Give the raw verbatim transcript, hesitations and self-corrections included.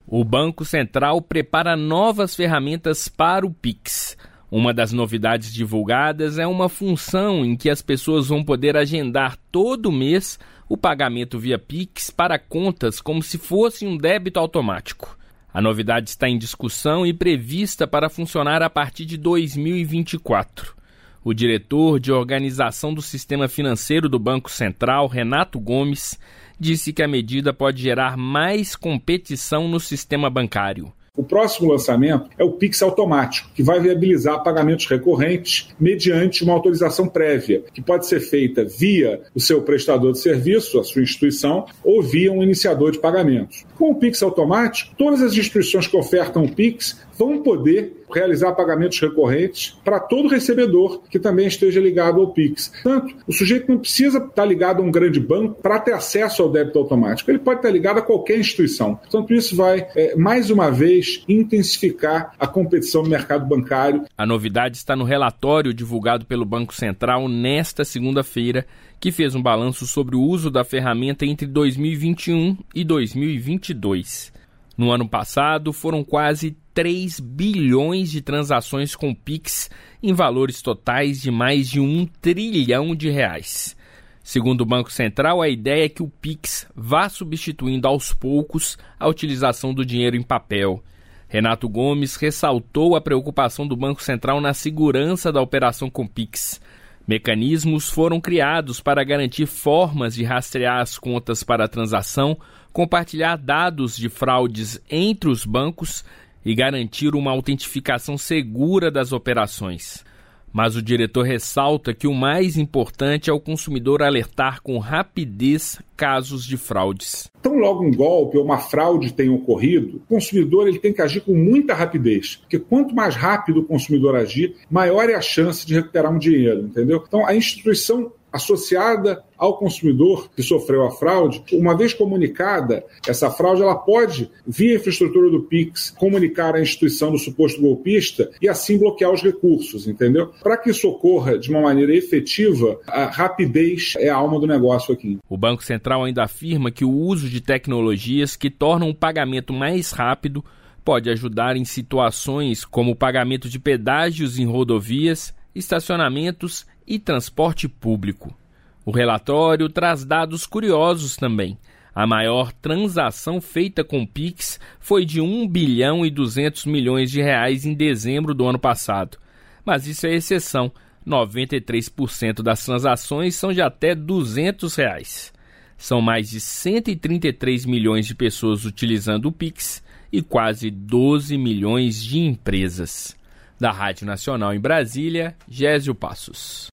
O Banco Central prepara novas ferramentas para o Pix. Uma das novidades divulgadas é uma função em que as pessoas vão poder agendar todo mês o pagamento via Pix para contas como se fosse um débito automático. A novidade está em discussão e prevista para funcionar a partir de dois mil e vinte e quatro. O diretor de organização do sistema financeiro do Banco Central, Renato Gomes, disse que a medida pode gerar mais competição no sistema bancário. O próximo lançamento é o Pix automático, que vai viabilizar pagamentos recorrentes mediante uma autorização prévia, que pode ser feita via o seu prestador de serviço, a sua instituição, ou via um iniciador de pagamentos. Com o Pix automático, todas as instituições que ofertam o Pix vão poder realizar pagamentos recorrentes para todo recebedor que também esteja ligado ao Pix. Portanto, o sujeito não precisa estar ligado a um grande banco para ter acesso ao débito automático. Ele pode estar ligado a qualquer instituição. Portanto, isso vai, é, mais uma vez, intensificar a competição no mercado bancário. A novidade está no relatório divulgado pelo Banco Central nesta segunda-feira, que fez um balanço sobre o uso da ferramenta entre dois mil e vinte e um e dois mil e vinte e dois. No ano passado, foram quase três bilhões de transações com Pix, em valores totais de mais de um trilhão de reais. Segundo o Banco Central, a ideia é que o Pix vá substituindo aos poucos a utilização do dinheiro em papel. Renato Gomes ressaltou a preocupação do Banco Central na segurança da operação com Pix. Mecanismos foram criados para garantir formas de rastrear as contas para a transação, compartilhar dados de fraudes entre os bancos e garantir uma autentificação segura das operações. Mas o diretor ressalta que o mais importante é o consumidor alertar com rapidez casos de fraudes. Então, logo um golpe ou uma fraude tenha ocorrido, o consumidor ele tem que agir com muita rapidez, porque quanto mais rápido o consumidor agir, maior é a chance de recuperar um dinheiro, entendeu? Então, a instituição associada ao consumidor que sofreu a fraude, uma vez comunicada, essa fraude ela pode, via infraestrutura do Pix, comunicar à instituição do suposto golpista e assim bloquear os recursos, entendeu? Para que isso ocorra de uma maneira efetiva, a rapidez é a alma do negócio aqui. O Banco Central ainda afirma que o uso de tecnologias que tornam o pagamento mais rápido pode ajudar em situações como o pagamento de pedágios em rodovias, estacionamentos e transporte público. O relatório traz dados curiosos também. A maior transação feita com Pix foi de um bilhão e duzentos milhões de reais em dezembro do ano passado. Mas isso é exceção. noventa e três por cento das transações são de até duzentos reais. São mais de cento e trinta e três milhões de pessoas utilizando o Pix e quase doze milhões de empresas. Da Rádio Nacional em Brasília, Gésio Passos.